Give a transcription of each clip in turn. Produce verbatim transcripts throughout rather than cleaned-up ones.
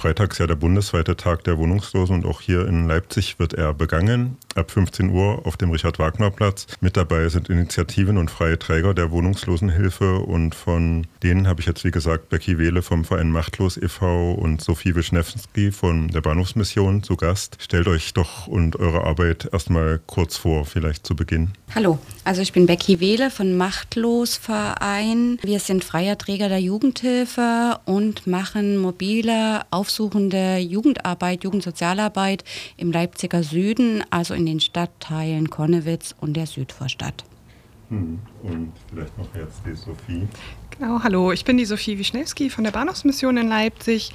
freitags ja der bundesweite Tag der Wohnungslosen und auch hier in Leipzig wird er begangen. Ab fünfzehn Uhr auf dem Richard-Wagner-Platz. Mit dabei sind Initiativen und freie Träger der Wohnungslosenhilfe und von denen habe ich jetzt wie gesagt Becky Wehle vom Verein Machtlos e V und Sophie Wischnewski von der Bahnhofsmission zu Gast. Stellt euch doch und eure Arbeit erstmal kurz vor, vielleicht zu Beginn. Hallo, also ich bin Becky Wehle von Machtlos Verein. Wir sind freier Träger der Jugendhilfe und machen mobile, aufsuchende Jugendarbeit, Jugendsozialarbeit im Leipziger Süden, also in den Stadtteilen Connewitz und der Südvorstadt. Hm. Und vielleicht noch jetzt die Sophie. Genau, hallo, ich bin die Sophie Wischnewski von der Bahnhofsmission in Leipzig.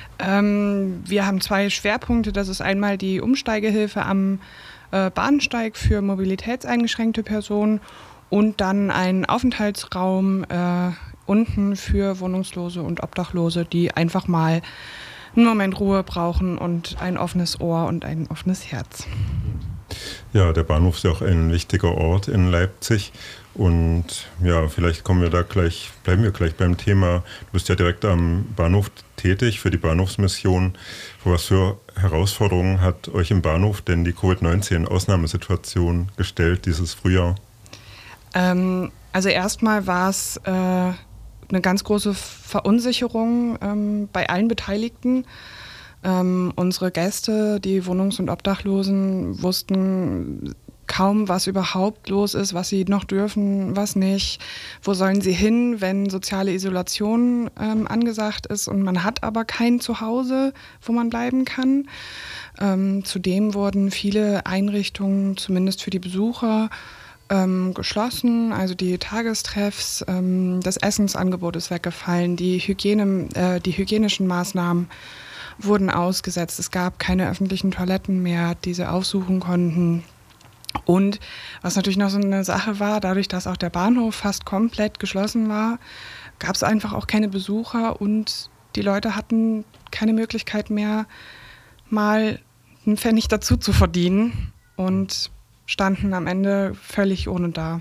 Ähm, wir haben zwei Schwerpunkte, das ist einmal die Umsteigehilfe am äh, Bahnsteig für mobilitätseingeschränkte Personen und dann ein Aufenthaltsraum äh, unten für Wohnungslose und Obdachlose, die einfach mal einen Moment Ruhe brauchen und ein offenes Ohr und ein offenes Herz. Ja, der Bahnhof ist ja auch ein wichtiger Ort in Leipzig und ja, vielleicht kommen wir da gleich, bleiben wir gleich beim Thema. Du bist ja direkt am Bahnhof tätig für die Bahnhofsmission. Vor was für Herausforderungen hat euch im Bahnhof denn die Covid neunzehn Ausnahmesituation gestellt dieses Frühjahr? Ähm, also erstmal war es äh, eine ganz große Verunsicherung ähm, bei allen Beteiligten. Ähm, unsere Gäste, die Wohnungs- und Obdachlosen, wussten kaum, was überhaupt los ist, was sie noch dürfen, was nicht. Wo sollen sie hin, wenn soziale Isolation ähm, angesagt ist und man hat aber kein Zuhause, wo man bleiben kann. Ähm, zudem wurden viele Einrichtungen, zumindest für die Besucher, ähm, geschlossen. Also die Tagestreffs, ähm, das Essensangebot ist weggefallen, die, Hygiene, äh, die hygienischen Maßnahmen wurden ausgesetzt. Es gab keine öffentlichen Toiletten mehr, die sie aufsuchen konnten. Und was natürlich noch so eine Sache war, dadurch, dass auch der Bahnhof fast komplett geschlossen war, gab es einfach auch keine Besucher und die Leute hatten keine Möglichkeit mehr, mal einen Pfennig dazu zu verdienen und standen am Ende völlig ohne da.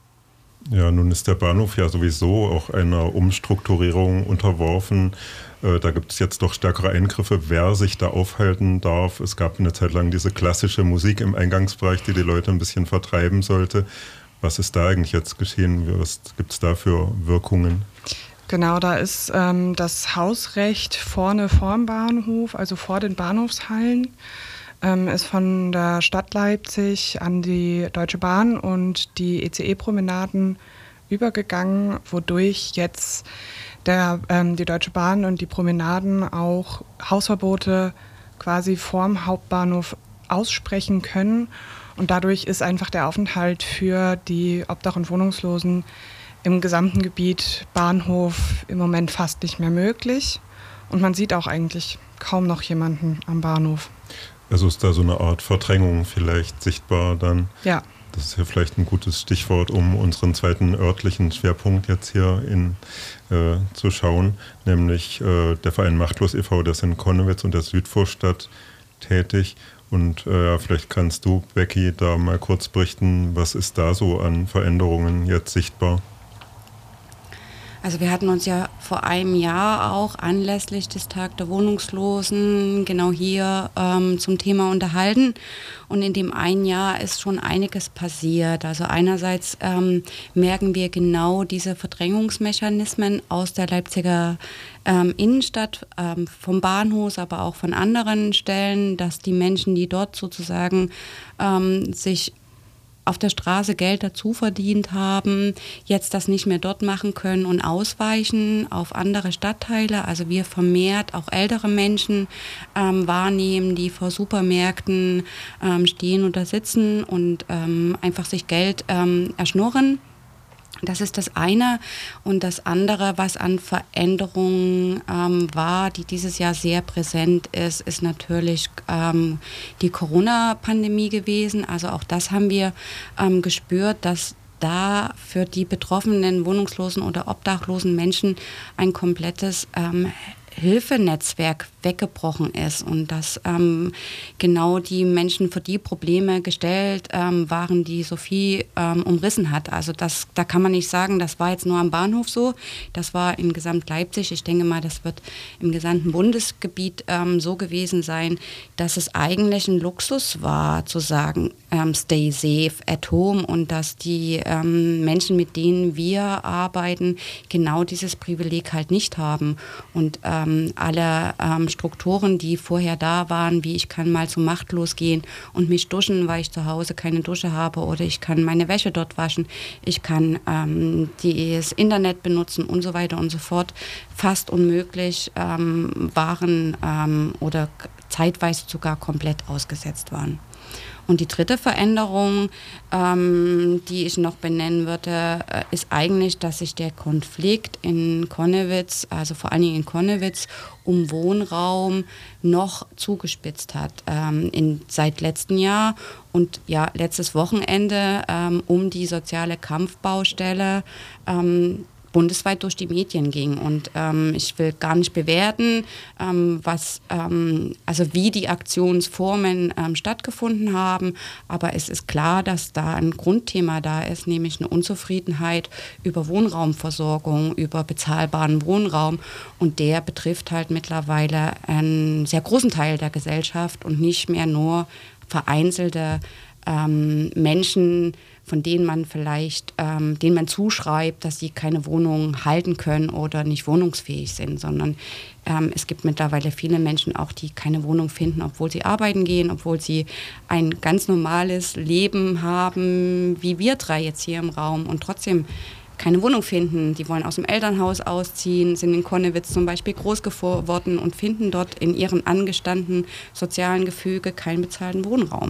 Ja, nun ist der Bahnhof ja sowieso auch einer Umstrukturierung unterworfen. Äh, da gibt es jetzt doch stärkere Eingriffe, wer sich da aufhalten darf. Es gab eine Zeit lang diese klassische Musik im Eingangsbereich, die die Leute ein bisschen vertreiben sollte. Was ist da eigentlich jetzt geschehen? Was gibt es da für Wirkungen? Genau, da ist ähm, das Hausrecht vorne vorm Bahnhof, also vor den Bahnhofshallen, ähm, ist von der Stadt Leipzig an die Deutsche Bahn und die E C E-Promenaden übergegangen, wodurch jetzt der, ähm, die Deutsche Bahn und die Promenaden auch Hausverbote quasi vorm Hauptbahnhof aussprechen können. Und dadurch ist einfach der Aufenthalt für die Obdach- und Wohnungslosen im gesamten Gebiet Bahnhof im Moment fast nicht mehr möglich. Und man sieht auch eigentlich kaum noch jemanden am Bahnhof. Also ist da so eine Art Verdrängung vielleicht sichtbar dann? Ja. Das ist ja vielleicht ein gutes Stichwort, um unseren zweiten örtlichen Schwerpunkt jetzt hier in, äh, zu schauen, nämlich äh, der Verein Machtlos e V, der ist in Connewitz und der Südvorstadt tätig. Und äh, vielleicht kannst du, Becky, da mal kurz berichten, was ist da so an Veränderungen jetzt sichtbar? Also wir hatten uns ja vor einem Jahr auch anlässlich des Tag der Wohnungslosen genau hier ähm, zum Thema unterhalten. Und in dem einen Jahr ist schon einiges passiert. Also einerseits ähm, merken wir genau diese Verdrängungsmechanismen aus der Leipziger ähm, Innenstadt, ähm, vom Bahnhof, aber auch von anderen Stellen, dass die Menschen, die dort sozusagen ähm, sich auf der Straße Geld dazu verdient haben, jetzt das nicht mehr dort machen können und ausweichen auf andere Stadtteile. Also wir vermehrt auch ältere Menschen ähm, wahrnehmen, die vor Supermärkten ähm, stehen oder sitzen und ähm, einfach sich Geld ähm, erschnurren. Das ist das eine. Und das andere, was an Veränderungen ähm, war, die dieses Jahr sehr präsent ist, ist natürlich ähm, die Corona-Pandemie gewesen. Also auch das haben wir ähm, gespürt, dass da für die betroffenen wohnungslosen oder obdachlosen Menschen ein komplettes ähm, Hilfenetzwerk weggebrochen ist und dass ähm, genau die Menschen für die Probleme gestellt ähm, waren, die Sophie ähm, umrissen hat. Also das, da kann man nicht sagen, das war jetzt nur am Bahnhof so, das war in Gesamt Leipzig. Ich denke mal, das wird im gesamten Bundesgebiet ähm, so gewesen sein, dass es eigentlich ein Luxus war, zu sagen, ähm, stay safe at home, und dass die ähm, Menschen, mit denen wir arbeiten, genau dieses Privileg halt nicht haben. Und ähm, alle ähm, Strukturen, die vorher da waren, wie ich kann mal zum Machtlos gehen und mich duschen, weil ich zu Hause keine Dusche habe, oder ich kann meine Wäsche dort waschen, ich kann ähm, das Internet benutzen und so weiter und so fort, fast unmöglich ähm, waren ähm, oder zeitweise sogar komplett ausgesetzt waren. Und die dritte Veränderung, ähm, die ich noch benennen würde, äh, ist eigentlich, dass sich der Konflikt in Connewitz, also vor allen Dingen in Connewitz, um Wohnraum noch zugespitzt hat ähm, in, seit letztem Jahr. Und ja, letztes Wochenende ähm, um die soziale Kampfbaustelle ähm, bundesweit durch die Medien ging. Und ähm, ich will gar nicht bewerten, ähm, was, ähm, also wie die Aktionsformen ähm, stattgefunden haben, aber es ist klar, dass da ein Grundthema da ist, nämlich eine Unzufriedenheit über Wohnraumversorgung, über bezahlbaren Wohnraum, und der betrifft halt mittlerweile einen sehr großen Teil der Gesellschaft und nicht mehr nur vereinzelte ähm, Menschen, von denen man vielleicht, ähm, denen man zuschreibt, dass sie keine Wohnung halten können oder nicht wohnungsfähig sind, sondern ähm, es gibt mittlerweile viele Menschen auch, die keine Wohnung finden, obwohl sie arbeiten gehen, obwohl sie ein ganz normales Leben haben, wie wir drei jetzt hier im Raum, und trotzdem keine Wohnung finden. Die wollen aus dem Elternhaus ausziehen, sind in Connewitz zum Beispiel groß geworden und finden dort in ihrem angestammten sozialen Gefüge keinen bezahlten Wohnraum.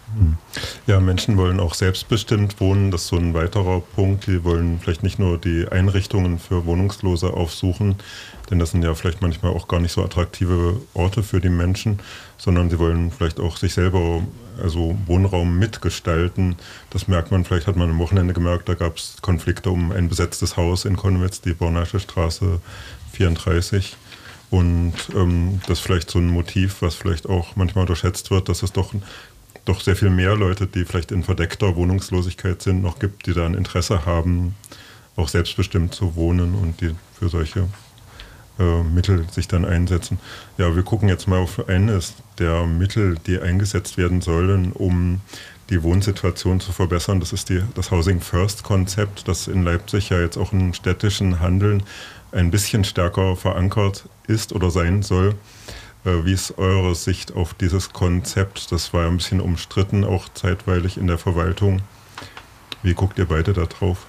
Ja, Menschen wollen auch selbstbestimmt wohnen, das ist so ein weiterer Punkt. Die wollen vielleicht nicht nur die Einrichtungen für Wohnungslose aufsuchen, denn das sind ja vielleicht manchmal auch gar nicht so attraktive Orte für die Menschen, sondern sie wollen vielleicht auch sich selber, also Wohnraum mitgestalten. Das merkt man, vielleicht hat man am Wochenende gemerkt, da gab es Konflikte um ein besetztes Haus in Connewitz, die Bornasche Straße vierunddreißig. Und ähm, das ist vielleicht so ein Motiv, was vielleicht auch manchmal unterschätzt wird, dass es doch doch sehr viel mehr Leute, die vielleicht in verdeckter Wohnungslosigkeit sind, noch gibt, die da ein Interesse haben, auch selbstbestimmt zu wohnen und die für solche äh, Mittel sich dann einsetzen. Ja, wir gucken jetzt mal auf eines der Mittel, die eingesetzt werden sollen, um die Wohnsituation zu verbessern. Das ist die, das Housing First Konzept, das in Leipzig ja jetzt auch im städtischen Handeln ein bisschen stärker verankert ist oder sein soll. Wie ist eure Sicht auf dieses Konzept? Das war ja ein bisschen umstritten, auch zeitweilig in der Verwaltung. Wie guckt ihr beide da drauf?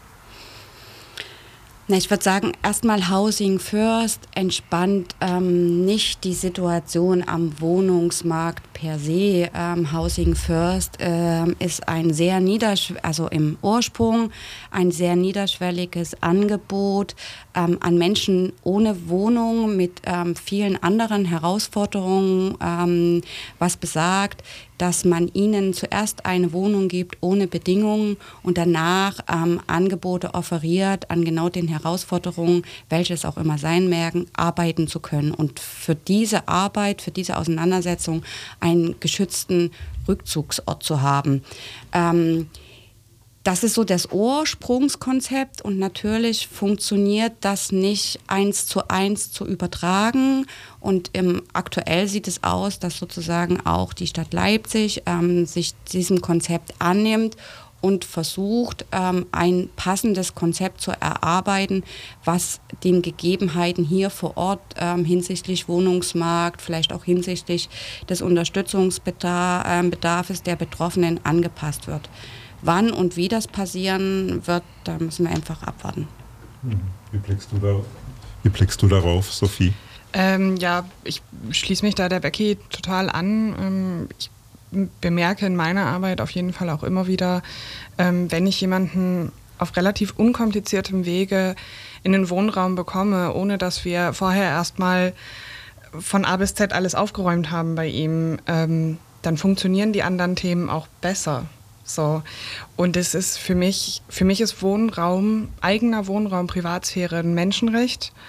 Na, ich würde sagen, erstmal Housing First entspannt ähm, nicht die Situation am Wohnungsmarkt per se. Ähm, Housing First ähm, ist ein sehr niederschwelliges, also im Ursprung ein sehr niederschwelliges Angebot ähm, an Menschen ohne Wohnung mit ähm, vielen anderen Herausforderungen, ähm, was besagt, dass man ihnen zuerst eine Wohnung gibt ohne Bedingungen und danach ähm, Angebote offeriert, an genau den Herausforderungen, welche es auch immer sein mögen, arbeiten zu können und für diese Arbeit, für diese Auseinandersetzung einen geschützten Rückzugsort zu haben. Ähm, Das ist so das Ursprungskonzept, und natürlich funktioniert das nicht eins zu eins zu übertragen. Und ähm, aktuell sieht es aus, dass sozusagen auch die Stadt Leipzig ähm, sich diesem Konzept annimmt und versucht, ähm, ein passendes Konzept zu erarbeiten, was den Gegebenheiten hier vor Ort ähm, hinsichtlich Wohnungsmarkt, vielleicht auch hinsichtlich des Unterstützungsbedarfs der Betroffenen angepasst wird. Wann und wie das passieren wird, da müssen wir einfach abwarten. Wie blickst du, da, wie blickst du darauf, Sophie? Ähm, ja, ich schließe mich da der Becky total an. Ähm, ich bemerke in meiner Arbeit auf jeden Fall auch immer wieder, ähm, wenn ich jemanden auf relativ unkompliziertem Wege in den Wohnraum bekomme, ohne dass wir vorher erstmal von A bis Z alles aufgeräumt haben bei ihm, ähm, dann funktionieren die anderen Themen auch besser. So. Und es ist für mich, für mich ist Wohnraum, eigener Wohnraum, Privatsphäre ein Menschenrecht.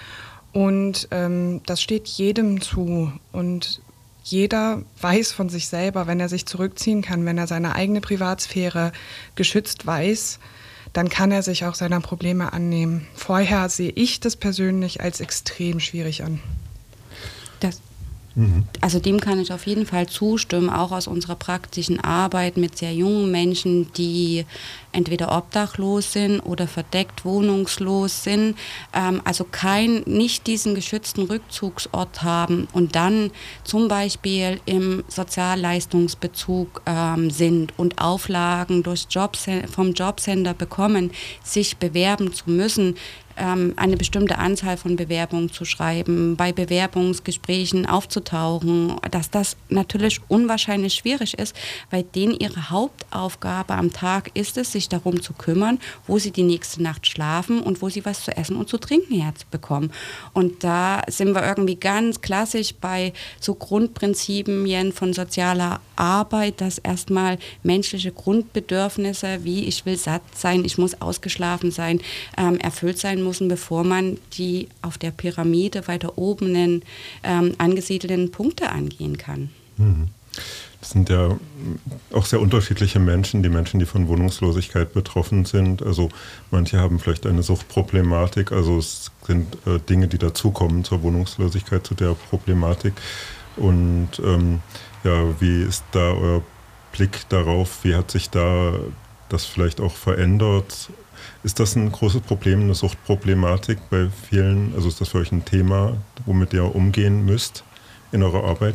Und ähm, das steht jedem zu. Und jeder weiß von sich selber, wenn er sich zurückziehen kann, wenn er seine eigene Privatsphäre geschützt weiß, dann kann er sich auch seiner Probleme annehmen. Vorher sehe ich das persönlich als extrem schwierig an. Das, also dem kann ich auf jeden Fall zustimmen, auch aus unserer praktischen Arbeit mit sehr jungen Menschen, die entweder obdachlos sind oder verdeckt wohnungslos sind, ähm, also kein, nicht diesen geschützten Rückzugsort haben und dann zum Beispiel im Sozialleistungsbezug ähm, sind und Auflagen durch Jobs, vom Jobcenter bekommen, sich bewerben zu müssen, eine bestimmte Anzahl von Bewerbungen zu schreiben, bei Bewerbungsgesprächen aufzutauchen, dass das natürlich unwahrscheinlich schwierig ist, weil denen ihre Hauptaufgabe am Tag ist es, sich darum zu kümmern, wo sie die nächste Nacht schlafen und wo sie was zu essen und zu trinken herbekommen. Und da sind wir irgendwie ganz klassisch bei so Grundprinzipien von sozialer Arbeit, dass erstmal menschliche Grundbedürfnisse wie ich will satt sein, ich muss ausgeschlafen sein, ähm, erfüllt sein müssen, bevor man die auf der Pyramide weiter oben ähm, angesiedelten Punkte angehen kann. Das sind ja auch sehr unterschiedliche Menschen, die Menschen, die von Wohnungslosigkeit betroffen sind. Also manche haben vielleicht eine Suchtproblematik, also es sind äh, Dinge, die dazukommen zur Wohnungslosigkeit, zu der Problematik. Und ähm, ja, wie ist da euer Blick darauf? Wie hat sich da das vielleicht auch verändert? Ist das ein großes Problem, eine Suchtproblematik bei vielen? Also ist das für euch ein Thema, womit ihr umgehen müsst in eurer Arbeit?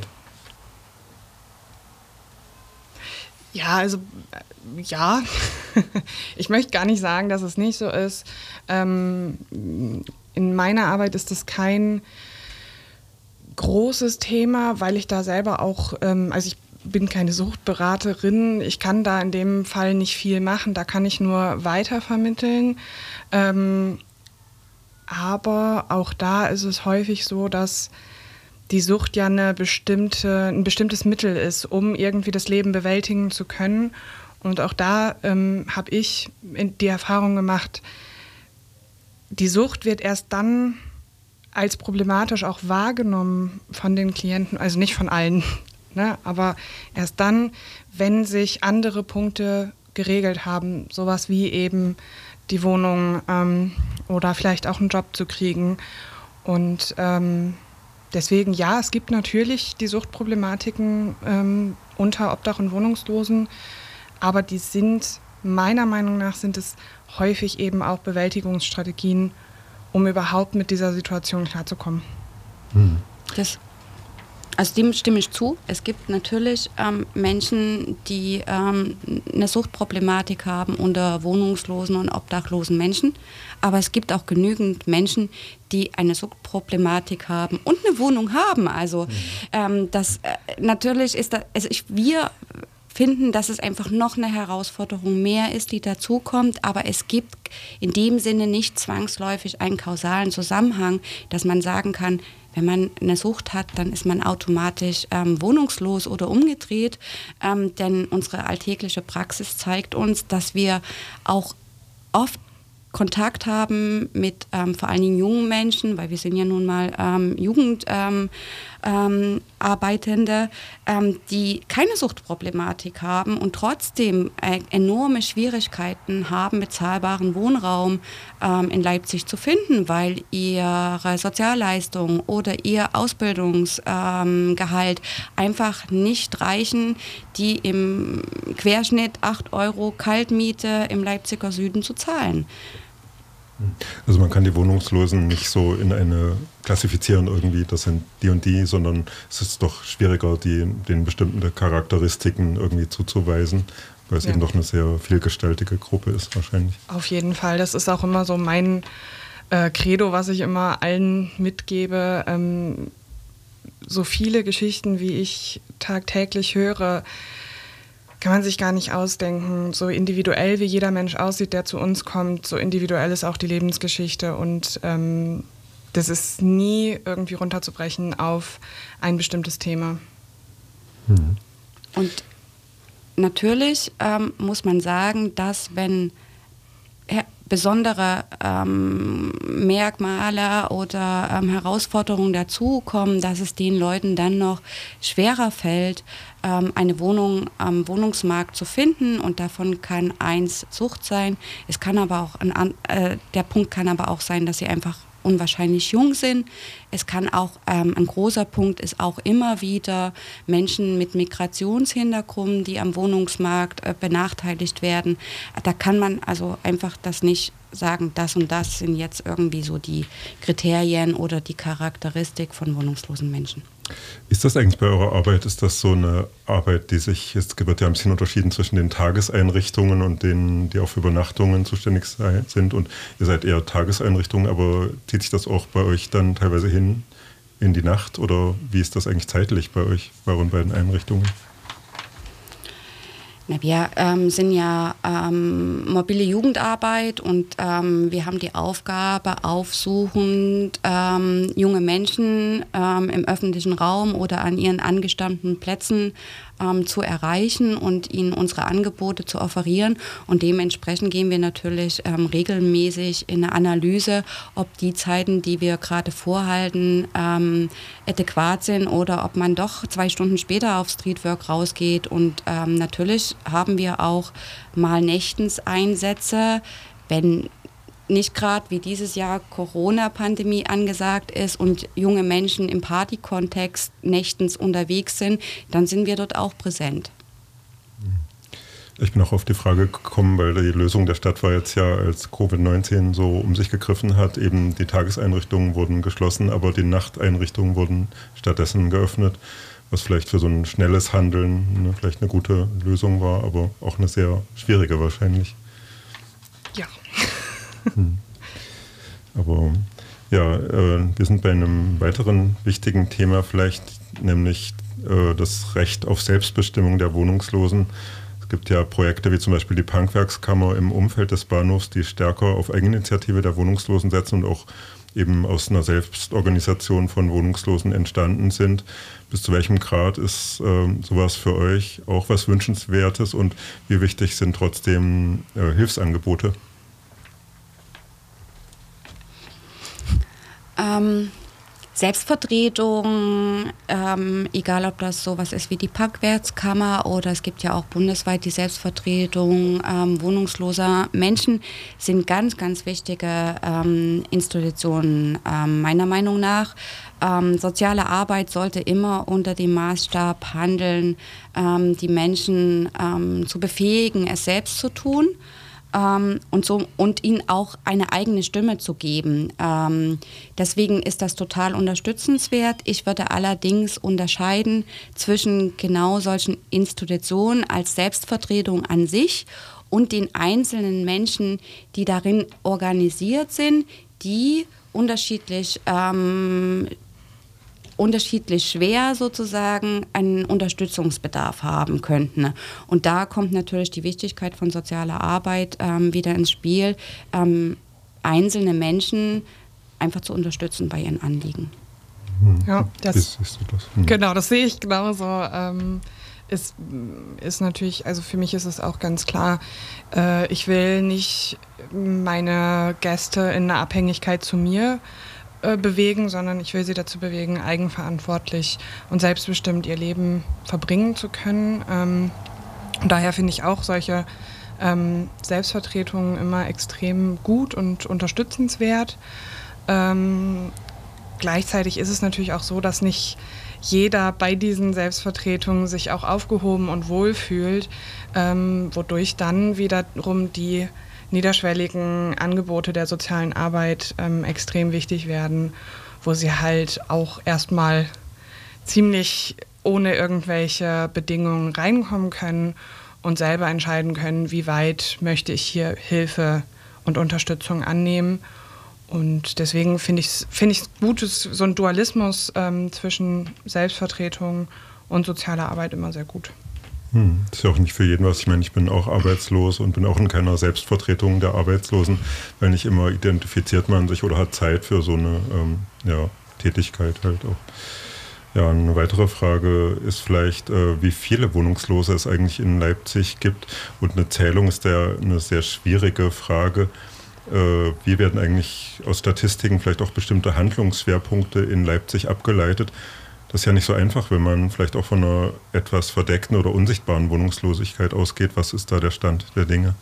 Ja, also ja, ich möchte gar nicht sagen, dass es nicht so ist. Ähm, in meiner Arbeit ist das kein großes Thema, weil ich da selber auch, ähm, also ich bin keine Suchtberaterin, ich kann da in dem Fall nicht viel machen, da kann ich nur weitervermitteln. Ähm, aber auch da ist es häufig so, dass die Sucht ja eine bestimmte, ein bestimmtes Mittel ist, um irgendwie das Leben bewältigen zu können. Und auch da ähm, habe ich die Erfahrung gemacht, die Sucht wird erst dann als problematisch auch wahrgenommen von den Klienten, also nicht von allen, ne, aber erst dann, wenn sich andere Punkte geregelt haben, sowas wie eben die Wohnung ähm, oder vielleicht auch einen Job zu kriegen. Und ähm, deswegen, ja, es gibt natürlich die Suchtproblematiken ähm, unter Obdach- und Wohnungslosen, aber die sind, meiner Meinung nach, sind es häufig eben auch Bewältigungsstrategien, um überhaupt mit dieser Situation klarzukommen. Hm. Das, also dem stimme ich zu. Es gibt natürlich ähm, Menschen, die ähm, eine Suchtproblematik haben unter wohnungslosen und obdachlosen Menschen. Aber es gibt auch genügend Menschen, die eine Suchtproblematik haben und eine Wohnung haben. Also ähm, das äh, natürlich ist das, also ich, wir finden, dass es einfach noch eine Herausforderung mehr ist, die dazukommt, aber es gibt in dem Sinne nicht zwangsläufig einen kausalen Zusammenhang, dass man sagen kann, wenn man eine Sucht hat, dann ist man automatisch ähm, wohnungslos oder umgedreht, ähm, denn unsere alltägliche Praxis zeigt uns, dass wir auch oft Kontakt haben mit ähm, vor allen Dingen jungen Menschen, weil wir sind ja nun mal ähm, Jugendarbeitende, ähm, ähm, die keine Suchtproblematik haben und trotzdem äh, enorme Schwierigkeiten haben, bezahlbaren Wohnraum ähm, in Leipzig zu finden, weil ihre Sozialleistung oder ihr Ausbildungsgehalt ähm, einfach nicht reichen, die im Querschnitt acht Euro Kaltmiete im Leipziger Süden zu zahlen. Also man kann die Wohnungslosen nicht so in eine klassifizieren irgendwie, das sind die und die, sondern es ist doch schwieriger, die, den bestimmten Charakteristiken irgendwie zuzuweisen, weil es ja eben doch eine sehr vielgestaltige Gruppe ist wahrscheinlich. Auf jeden Fall, das ist auch immer so mein äh, Credo, was ich immer allen mitgebe. Ähm, so viele Geschichten, wie ich tagtäglich höre, kann man sich gar nicht ausdenken. So individuell wie jeder Mensch aussieht, der zu uns kommt, so individuell ist auch die Lebensgeschichte. Und ähm, das ist nie irgendwie runterzubrechen auf ein bestimmtes Thema. Mhm. Und natürlich ähm, muss man sagen, dass wenn besondere ähm, Merkmale oder ähm, Herausforderungen dazukommen, dass es den Leuten dann noch schwerer fällt, ähm, eine Wohnung am Wohnungsmarkt zu finden. Und davon kann eins Sucht sein. Es kann aber auch ein, äh, der Punkt kann aber auch sein, dass sie einfach unwahrscheinlich jung sind. Es kann auch, ähm, ein großer Punkt ist auch immer wieder Menschen mit Migrationshintergrund, die am Wohnungsmarkt äh, benachteiligt werden. Da kann man also einfach das nicht sagen, das und das sind jetzt irgendwie so die Kriterien oder die Charakteristik von wohnungslosen Menschen. Ist das eigentlich bei eurer Arbeit, ist das so eine Arbeit, die sich, es wird ja ein bisschen unterschieden zwischen den Tageseinrichtungen und denen, die auch für Übernachtungen zuständig sind, und ihr seid eher Tageseinrichtungen, aber zieht sich das auch bei euch dann teilweise hin in die Nacht, oder wie ist das eigentlich zeitlich bei euch, bei euren beiden Einrichtungen? Na, wir ähm, sind ja ähm, mobile Jugendarbeit und ähm, wir haben die Aufgabe, aufsuchend ähm, junge Menschen ähm, im öffentlichen Raum oder an ihren angestammten Plätzen ähm, zu erreichen und ihnen unsere Angebote zu offerieren. Und dementsprechend gehen wir natürlich ähm, regelmäßig in eine Analyse, ob die Zeiten, die wir gerade vorhalten, ähm, adäquat sind oder ob man doch zwei Stunden später auf Streetwork rausgeht. Und ähm, natürlich haben wir auch mal Nächtenseinsätze, wenn nicht gerade wie dieses Jahr Corona-Pandemie angesagt ist und junge Menschen im Partykontext nächtens unterwegs sind, dann sind wir dort auch präsent. Ich bin auch auf die Frage gekommen, weil die Lösung der Stadt war jetzt ja, als Covid neunzehn so um sich gegriffen hat, eben die Tageseinrichtungen wurden geschlossen, aber die Nachteinrichtungen wurden stattdessen geöffnet, was vielleicht für so ein schnelles Handeln ne, vielleicht eine gute Lösung war, aber auch eine sehr schwierige wahrscheinlich. Ja. Hm. Aber ja, äh, wir sind bei einem weiteren wichtigen Thema vielleicht, nämlich äh, das Recht auf Selbstbestimmung der Wohnungslosen. Es gibt ja Projekte wie zum Beispiel die Punkwerkskammer im Umfeld des Bahnhofs, die stärker auf Eigeninitiative der Wohnungslosen setzen und auch eben aus einer Selbstorganisation von Wohnungslosen entstanden sind. Bis zu welchem Grad ist äh, sowas für euch auch was Wünschenswertes und wie wichtig sind trotzdem äh, Hilfsangebote? Ähm, Selbstvertretung, ähm, egal ob das sowas ist wie die Punkwerkskammer oder es gibt ja auch bundesweit die Selbstvertretung ähm, wohnungsloser Menschen, sind ganz, ganz wichtige ähm, Institutionen ähm, meiner Meinung nach. Ähm, soziale Arbeit sollte immer unter dem Maßstab handeln, ähm, die Menschen ähm, zu befähigen, es selbst zu tun. Ähm, und, so, und ihnen auch eine eigene Stimme zu geben. Ähm, deswegen ist das total unterstützenswert. Ich würde allerdings unterscheiden zwischen genau solchen Institutionen als Selbstvertretung an sich und den einzelnen Menschen, die darin organisiert sind, die unterschiedlich ähm, unterschiedlich schwer sozusagen einen Unterstützungsbedarf haben könnten. Und da kommt natürlich die Wichtigkeit von sozialer Arbeit ähm, wieder ins Spiel, ähm, einzelne Menschen einfach zu unterstützen bei ihren Anliegen. Ja, das, ist, ist das? Hm. Genau, das sehe ich genauso. Ähm, ist, ist natürlich, also für mich ist es auch ganz klar, äh, ich will nicht meine Gäste in einer Abhängigkeit zu mir bewegen, sondern ich will sie dazu bewegen, eigenverantwortlich und selbstbestimmt ihr Leben verbringen zu können. Ähm, und daher finde ich auch solche ähm, Selbstvertretungen immer extrem gut und unterstützenswert. Ähm, gleichzeitig ist es natürlich auch so, dass nicht jeder bei diesen Selbstvertretungen sich auch aufgehoben und wohlfühlt, ähm, wodurch dann wiederum die niederschwelligen Angebote der sozialen Arbeit ähm, extrem wichtig werden, wo sie halt auch erstmal ziemlich ohne irgendwelche Bedingungen reinkommen können und selber entscheiden können, wie weit möchte ich hier Hilfe und Unterstützung annehmen. Und deswegen finde ich es find ich's gut, ist so ein Dualismus ähm, zwischen Selbstvertretung und sozialer Arbeit immer sehr gut. Hm, das ist ja auch nicht für jeden was. Ich meine, ich bin auch arbeitslos und bin auch in keiner Selbstvertretung der Arbeitslosen, weil nicht immer identifiziert man sich oder hat Zeit für so eine ähm, ja, Tätigkeit halt auch. Ja, eine weitere Frage ist vielleicht, äh, wie viele Wohnungslose es eigentlich in Leipzig gibt. Und eine Zählung ist ja eine sehr schwierige Frage. äh, wie werden eigentlich aus Statistiken vielleicht auch bestimmte Handlungsschwerpunkte in Leipzig abgeleitet. Das ist ja nicht so einfach, wenn man vielleicht auch von einer etwas verdeckten oder unsichtbaren Wohnungslosigkeit ausgeht. Was ist da der Stand der Dinge?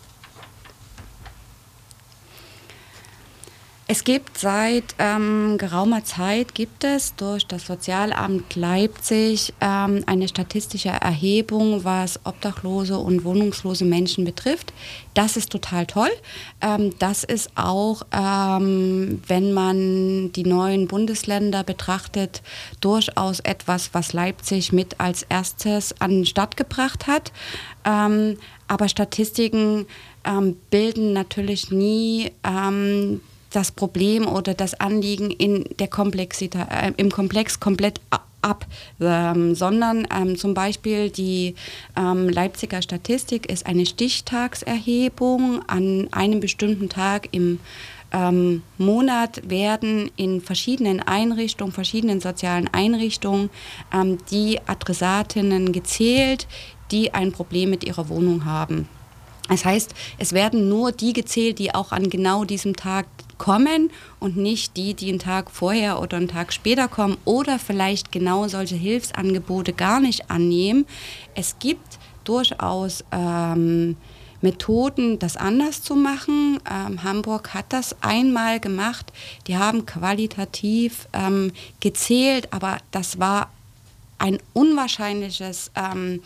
Es gibt seit ähm, geraumer Zeit, gibt es durch das Sozialamt Leipzig ähm, eine statistische Erhebung, was obdachlose und wohnungslose Menschen betrifft. Das ist total toll. Ähm, das ist auch, ähm, wenn man die neuen Bundesländer betrachtet, durchaus etwas, was Leipzig mit als erstes an den Start gebracht hat. Ähm, aber Statistiken ähm, bilden natürlich nie ähm, das Problem oder das Anliegen in der Komplexität, äh, im Komplex komplett ab, ähm, sondern ähm, zum Beispiel die ähm, Leipziger Statistik ist eine Stichtagserhebung. An einem bestimmten Tag im ähm, Monat werden in verschiedenen Einrichtungen, verschiedenen sozialen Einrichtungen ähm, die Adressatinnen gezählt, die ein Problem mit ihrer Wohnung haben. Das heißt, es werden nur die gezählt, die auch an genau diesem Tag kommen und nicht die, die einen Tag vorher oder einen Tag später kommen oder vielleicht genau solche Hilfsangebote gar nicht annehmen. Es gibt durchaus ähm, Methoden, das anders zu machen. Ähm, Hamburg hat das einmal gemacht. Die haben qualitativ ähm, gezählt, aber das war ein unwahrscheinliches ähm,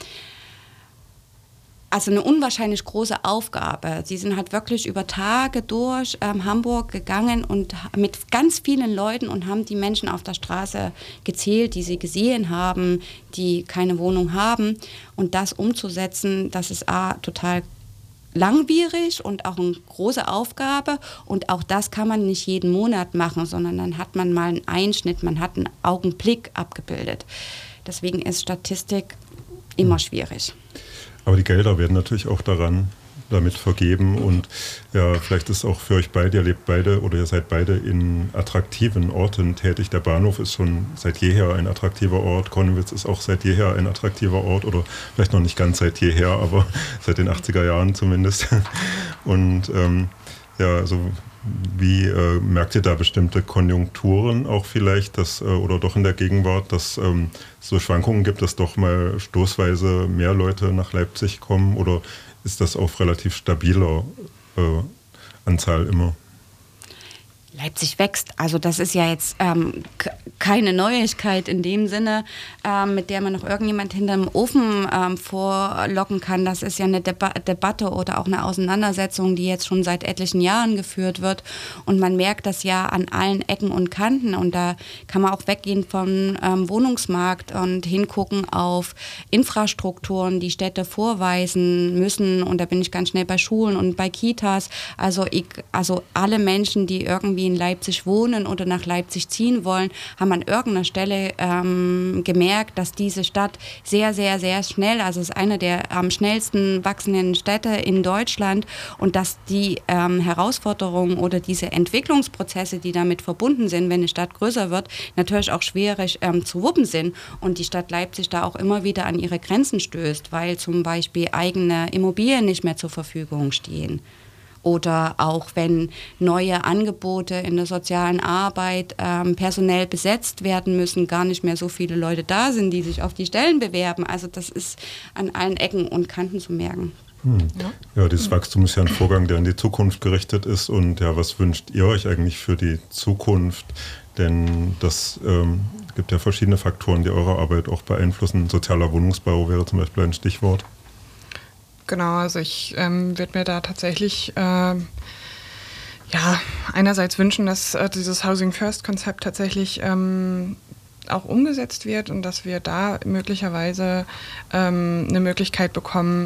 Also eine unwahrscheinlich große Aufgabe. Sie sind halt wirklich über Tage durch ähm, Hamburg gegangen und mit ganz vielen Leuten und haben die Menschen auf der Straße gezählt, die sie gesehen haben, die keine Wohnung haben. Und das umzusetzen, das ist A, total langwierig und auch eine große Aufgabe. Und auch das kann man nicht jeden Monat machen, sondern dann hat man mal einen Einschnitt, man hat einen Augenblick abgebildet. Deswegen ist Statistik immer schwierig. Aber die Gelder werden natürlich auch daran damit vergeben und ja, vielleicht ist auch für euch beide, ihr lebt beide oder ihr seid beide in attraktiven Orten tätig. Der Bahnhof ist schon seit jeher ein attraktiver Ort, Konnewitz ist auch seit jeher ein attraktiver Ort oder vielleicht noch nicht ganz seit jeher, aber seit den achtziger Jahren zumindest. Und ähm, ja, also wie äh, merkt ihr da bestimmte Konjunkturen auch vielleicht, dass, äh, oder doch in der Gegenwart, dass ähm, so Schwankungen gibt, dass doch mal stoßweise mehr Leute nach Leipzig kommen oder ist das auf relativ stabiler äh, Anzahl immer? Leipzig wächst. Also das ist ja jetzt ähm, k- keine Neuigkeit in dem Sinne, ähm, mit der man noch irgendjemand hinterm Ofen ähm, vorlocken kann. Das ist ja eine Deba- Debatte oder auch eine Auseinandersetzung, die jetzt schon seit etlichen Jahren geführt wird. Und man merkt das ja an allen Ecken und Kanten. Und da kann man auch weggehen vom ähm, Wohnungsmarkt und hingucken auf Infrastrukturen, die Städte vorweisen müssen. Und da bin ich ganz schnell bei Schulen und bei Kitas. Also, ich, also alle Menschen, die irgendwie in Leipzig wohnen oder nach Leipzig ziehen wollen, haben an irgendeiner Stelle ähm, gemerkt, dass diese Stadt sehr, sehr, sehr schnell, also es ist eine der am schnellsten wachsenden Städte in Deutschland und dass die ähm, Herausforderungen oder diese Entwicklungsprozesse, die damit verbunden sind, wenn eine Stadt größer wird, natürlich auch schwierig ähm, zu wuppen sind und die Stadt Leipzig da auch immer wieder an ihre Grenzen stößt, weil zum Beispiel eigene Immobilien nicht mehr zur Verfügung stehen. Oder auch wenn neue Angebote in der sozialen Arbeit ähm, personell besetzt werden müssen, gar nicht mehr so viele Leute da sind, die sich auf die Stellen bewerben. Also das ist an allen Ecken und Kanten zu merken. Hm. Ja, dieses Wachstum ist ja ein Vorgang, der in die Zukunft gerichtet ist. Und ja, was wünscht ihr euch eigentlich für die Zukunft? Denn das ähm, gibt ja verschiedene Faktoren, die eure Arbeit auch beeinflussen. Sozialer Wohnungsbau wäre zum Beispiel ein Stichwort. Genau, also ich ähm, würde mir da tatsächlich äh, ja, einerseits wünschen, dass äh, dieses Housing First-Konzept tatsächlich ähm, auch umgesetzt wird und dass wir da möglicherweise ähm, eine Möglichkeit bekommen,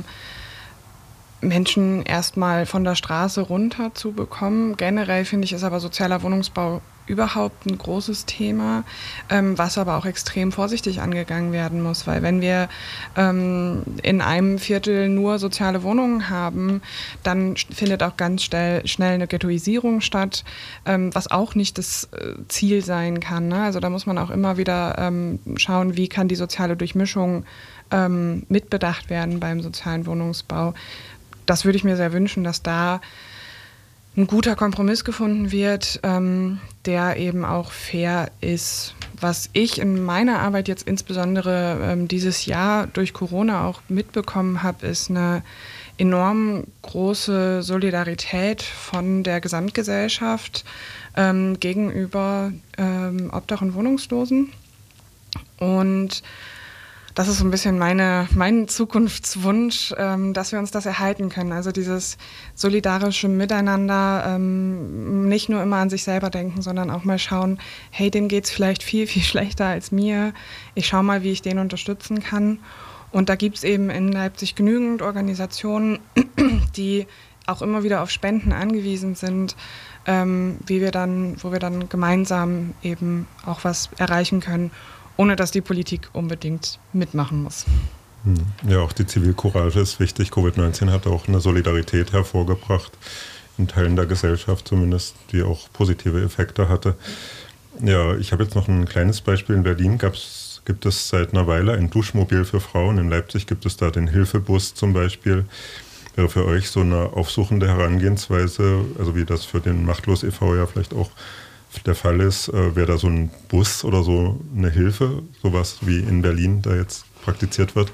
Menschen erstmal von der Straße runter zu bekommen. Generell finde ich, ist aber sozialer Wohnungsbau überhaupt ein großes Thema, ähm, was aber auch extrem vorsichtig angegangen werden muss, weil wenn wir ähm, in einem Viertel nur soziale Wohnungen haben, dann findet auch ganz schnell, schnell eine Ghettoisierung statt, ähm, was auch nicht das äh, Ziel sein kann. Ne? Also da muss man auch immer wieder ähm, schauen, wie kann die soziale Durchmischung ähm, mitbedacht werden beim sozialen Wohnungsbau. Das würde ich mir sehr wünschen, dass da ein guter Kompromiss gefunden wird, ähm, der eben auch fair ist. Was ich in meiner Arbeit jetzt insbesondere ähm, dieses Jahr durch Corona auch mitbekommen habe, ist eine enorm große Solidarität von der Gesamtgesellschaft ähm, gegenüber ähm, Obdach- und Wohnungslosen. Und das ist so ein bisschen meine, mein Zukunftswunsch, ähm, dass wir uns das erhalten können. Also dieses solidarische Miteinander, ähm, nicht nur immer an sich selber denken, sondern auch mal schauen, hey, dem geht's vielleicht viel, viel schlechter als mir. Ich schaue mal, wie ich den unterstützen kann. Und da gibt es eben in Leipzig genügend Organisationen, die auch immer wieder auf Spenden angewiesen sind, ähm, wie wir dann, wo wir dann gemeinsam eben auch was erreichen können, ohne dass die Politik unbedingt mitmachen muss. Ja, auch die Zivilcourage ist wichtig. Covid neunzehn hat auch eine Solidarität hervorgebracht, in Teilen der Gesellschaft zumindest, die auch positive Effekte hatte. Ja, ich habe jetzt noch ein kleines Beispiel. In Berlin gab's, gibt es seit einer Weile ein Duschmobil für Frauen. In Leipzig gibt es da den Hilfebus zum Beispiel. Wäre für euch so eine aufsuchende Herangehensweise, also wie das für den Machtlos e V ja vielleicht auch der Fall ist, äh, wäre da so ein Bus oder so eine Hilfe, sowas wie in Berlin da jetzt praktiziert wird?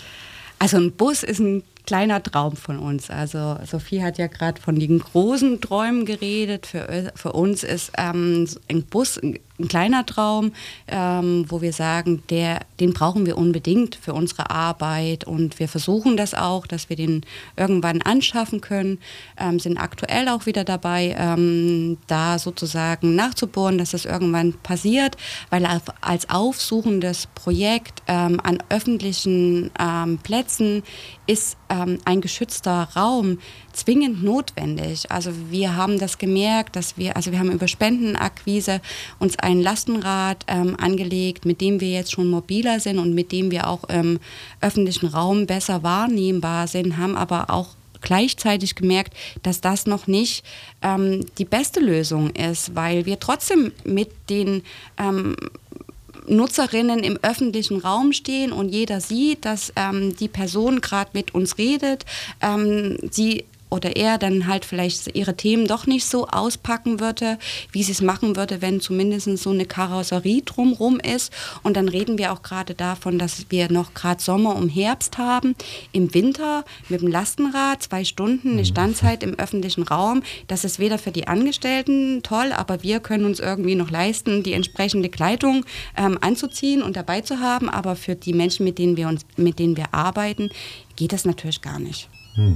Also ein Bus ist ein kleiner Traum von uns. Also Sophie hat ja gerade von den großen Träumen geredet. Für, für uns ist ähm, ein Bus ein, ein kleiner Traum, ähm, wo wir sagen, der, den brauchen wir unbedingt für unsere Arbeit und wir versuchen das auch, dass wir den irgendwann anschaffen können, ähm, sind aktuell auch wieder dabei, ähm, da sozusagen nachzubohren, dass das irgendwann passiert, weil als aufsuchendes Projekt ähm, an öffentlichen ähm, Plätzen ist ähm, ein geschützter Raum zwingend notwendig. Also wir haben das gemerkt, dass wir, also wir haben über Spendenakquise uns ein Lastenrad ähm, angelegt, mit dem wir jetzt schon mobiler sind und mit dem wir auch im öffentlichen Raum besser wahrnehmbar sind, haben aber auch gleichzeitig gemerkt, dass das noch nicht ähm, die beste Lösung ist, weil wir trotzdem mit den ähm, Nutzerinnen im öffentlichen Raum stehen und jeder sieht, dass ähm, die Person gerade mit uns redet, ähm, sie oder er dann halt vielleicht ihre Themen doch nicht so auspacken würde, wie sie es machen würde, wenn zumindest so eine Karosserie drumherum ist. Und dann reden wir auch gerade davon, dass wir noch gerade Sommer und Herbst haben. Im Winter mit dem Lastenrad, zwei Stunden eine Standzeit im öffentlichen Raum. Das ist weder für die Angestellten toll, aber wir können uns irgendwie noch leisten, die entsprechende Kleidung ähm, anzuziehen und dabei zu haben. Aber für die Menschen, mit denen wir uns, mit denen wir arbeiten, geht das natürlich gar nicht. Hm.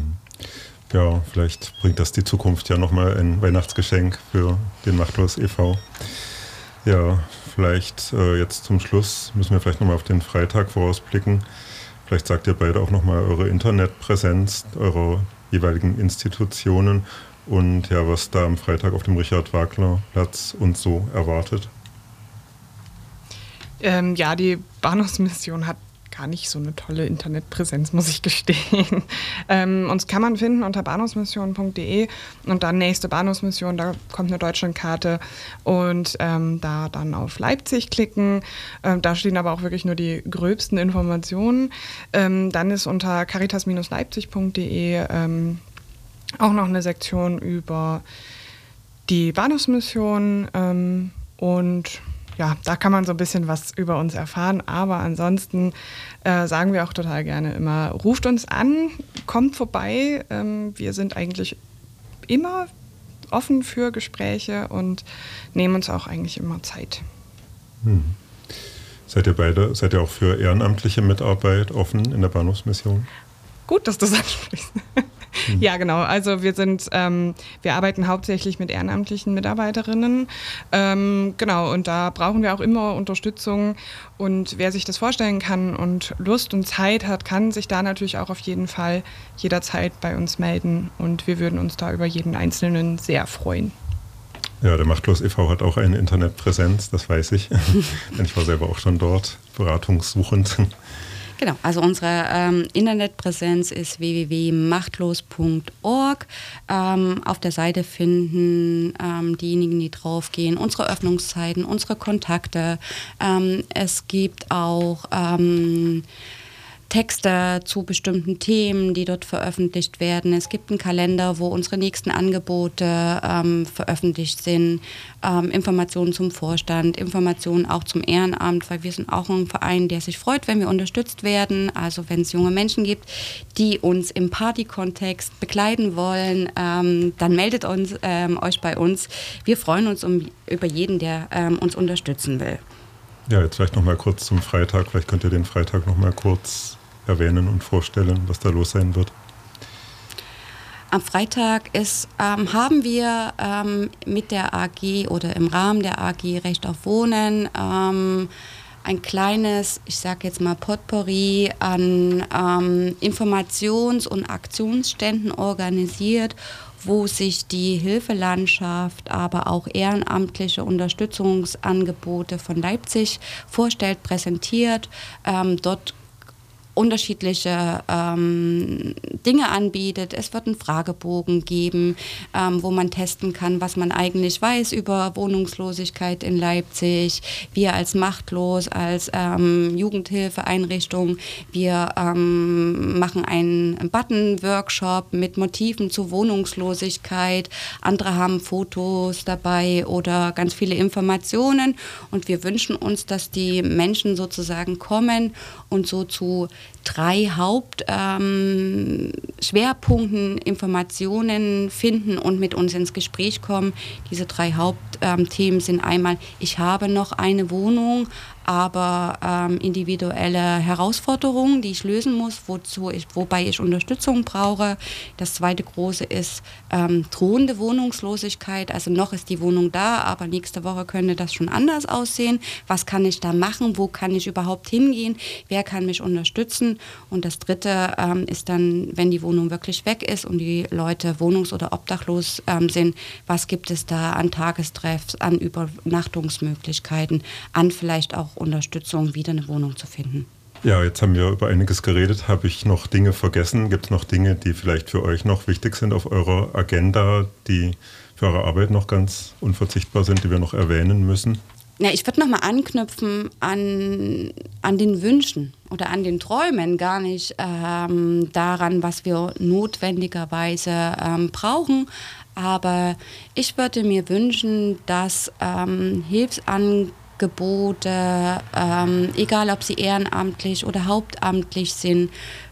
Ja, vielleicht bringt das die Zukunft ja nochmal ein Weihnachtsgeschenk für den Machtlos e V. Ja, vielleicht äh, jetzt zum Schluss müssen wir vielleicht nochmal auf den Freitag vorausblicken. Vielleicht sagt ihr beide auch nochmal eure Internetpräsenz, eurer jeweiligen Institutionen und ja, was da am Freitag auf dem Richard-Wagner-Platz uns so erwartet. Ähm, ja, die Bahnhofsmission hat gar nicht so eine tolle Internetpräsenz, muss ich gestehen. Ähm, uns kann man finden unter bahnhofsmission punkt de und dann nächste Bahnhofsmission, da kommt eine Deutschlandkarte und ähm, da dann auf Leipzig klicken. Ähm, da stehen aber auch wirklich nur die gröbsten Informationen. Ähm, dann ist unter caritas leipzig punkt de ähm, auch noch eine Sektion über die Bahnhofsmission ähm, und ja, da kann man so ein bisschen was über uns erfahren, aber ansonsten äh, sagen wir auch total gerne immer, ruft uns an, kommt vorbei. Ähm, wir sind eigentlich immer offen für Gespräche und nehmen uns auch eigentlich immer Zeit. Hm. Seid ihr beide, seid ihr auch für ehrenamtliche Mitarbeit offen in der Bahnhofsmission? Gut, dass du das ansprichst. Hm. Ja, genau. Also wir sind, ähm, wir arbeiten hauptsächlich mit ehrenamtlichen Mitarbeiterinnen. Ähm, genau, und da brauchen wir auch immer Unterstützung. Und wer sich das vorstellen kann und Lust und Zeit hat, kann sich da natürlich auch auf jeden Fall jederzeit bei uns melden. Und wir würden uns da über jeden Einzelnen sehr freuen. Ja, der Machtlos e V hat auch eine Internetpräsenz, das weiß ich. Denn ich war selber auch schon dort, beratungssuchend. Genau, also unsere ähm, Internetpräsenz ist w w w punkt machtlos punkt org. Ähm, auf der Seite finden ähm, diejenigen, die draufgehen, unsere Öffnungszeiten, unsere Kontakte. Ähm, es gibt auch ähm, Texte zu bestimmten Themen, die dort veröffentlicht werden. Es gibt einen Kalender, wo unsere nächsten Angebote ähm, veröffentlicht sind, ähm, Informationen zum Vorstand, Informationen auch zum Ehrenamt, weil wir sind auch ein Verein, der sich freut, wenn wir unterstützt werden. Also wenn es junge Menschen gibt, die uns im Partykontext begleiten wollen, ähm, dann meldet uns, ähm, euch bei uns. Wir freuen uns um, über jeden, der ähm, uns unterstützen will. Ja, jetzt vielleicht noch mal kurz zum Freitag. Vielleicht könnt ihr den Freitag noch mal kurz erwähnen und vorstellen, was da los sein wird. Am Freitag ist, ähm, haben wir ähm, mit der A G oder im Rahmen der A G Recht auf Wohnen ähm, ein kleines, ich sage jetzt mal Potpourri an ähm, Informations- und Aktionsständen organisiert, wo sich die Hilfelandschaft, aber auch ehrenamtliche Unterstützungsangebote von Leipzig vorstellt, präsentiert, ähm, dort unterschiedliche ähm, Dinge anbietet. Es wird einen Fragebogen geben, ähm, wo man testen kann, was man eigentlich weiß über Wohnungslosigkeit in Leipzig. Wir als Machtlos, als ähm, Jugendhilfeeinrichtung, wir ähm, machen einen Button-Workshop mit Motiven zu Wohnungslosigkeit. Andere haben Fotos dabei oder ganz viele Informationen. Und wir wünschen uns, dass die Menschen sozusagen kommen und so zu drei Hauptschwerpunkten ähm, Informationen finden und mit uns ins Gespräch kommen. Diese drei Hauptthemen ähm, sind einmal, ich habe noch eine Wohnung, aber ähm, individuelle Herausforderungen, die ich lösen muss, wozu ich, wobei ich Unterstützung brauche. Das zweite große ist ähm, drohende Wohnungslosigkeit. Also noch ist die Wohnung da, aber nächste Woche könnte das schon anders aussehen. Was kann ich da machen? Wo kann ich überhaupt hingehen? Wer kann mich unterstützen? Und das dritte ähm, ist dann, wenn die Wohnung wirklich weg ist und die Leute wohnungs- oder obdachlos ähm, sind, was gibt es da an Tagestreffs, an Übernachtungsmöglichkeiten, an vielleicht auch Unterstützung, wieder eine Wohnung zu finden. Ja, jetzt haben wir über einiges geredet. Habe ich noch Dinge vergessen? Gibt es noch Dinge, die vielleicht für euch noch wichtig sind auf eurer Agenda, die für eure Arbeit noch ganz unverzichtbar sind, die wir noch erwähnen müssen? Ja, ich würde nochmal anknüpfen an, an den Wünschen oder an den Träumen, gar nicht ähm, daran, was wir notwendigerweise ähm, brauchen. Aber ich würde mir wünschen, dass ähm, Hilfsangebote Gebote, ähm, egal ob sie ehrenamtlich oder hauptamtlich sind,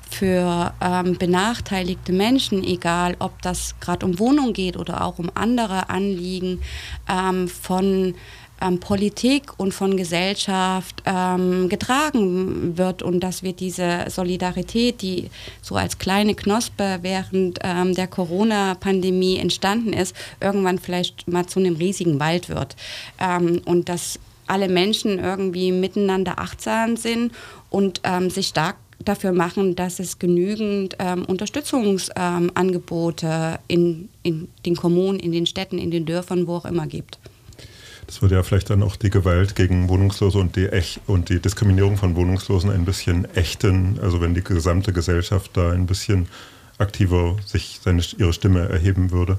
für ähm, benachteiligte Menschen, egal ob das gerade um Wohnung geht oder auch um andere Anliegen, ähm, von ähm, Politik und von Gesellschaft ähm, getragen wird und dass wir diese Solidarität, die so als kleine Knospe während ähm, der Corona-Pandemie entstanden ist, irgendwann vielleicht mal zu einem riesigen Wald wird. Ähm, und dass alle Menschen irgendwie miteinander achtsam sind und ähm, sich stark dafür machen, dass es genügend ähm, Unterstützungsangebote ähm, in, in den Kommunen, in den Städten, in den Dörfern, wo auch immer gibt. Das würde ja vielleicht dann auch die Gewalt gegen Wohnungslose und die, Ech- und die Diskriminierung von Wohnungslosen ein bisschen ächten. Also wenn die gesamte Gesellschaft da ein bisschen aktiver sich seine, ihre Stimme erheben würde.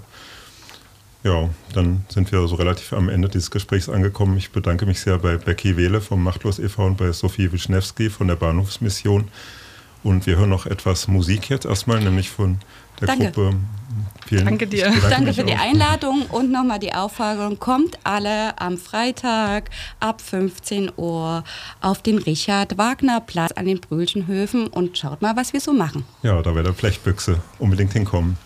Ja, dann sind wir so relativ am Ende dieses Gesprächs angekommen. Ich bedanke mich sehr bei Becky Wehle vom Machtlos e V und bei Sophie Wischnewski von der Bahnhofsmission. Und wir hören noch etwas Musik jetzt erstmal, nämlich von der Danke. Gruppe. Vielen Danke dir. Danke für die Einladung und nochmal die Aufforderung. Kommt alle am Freitag ab fünfzehn Uhr auf den Richard-Wagner-Platz an den Brühlchenhöfen und schaut mal, was wir so machen. Ja, da wäre der Blechbüchse. Unbedingt hinkommen.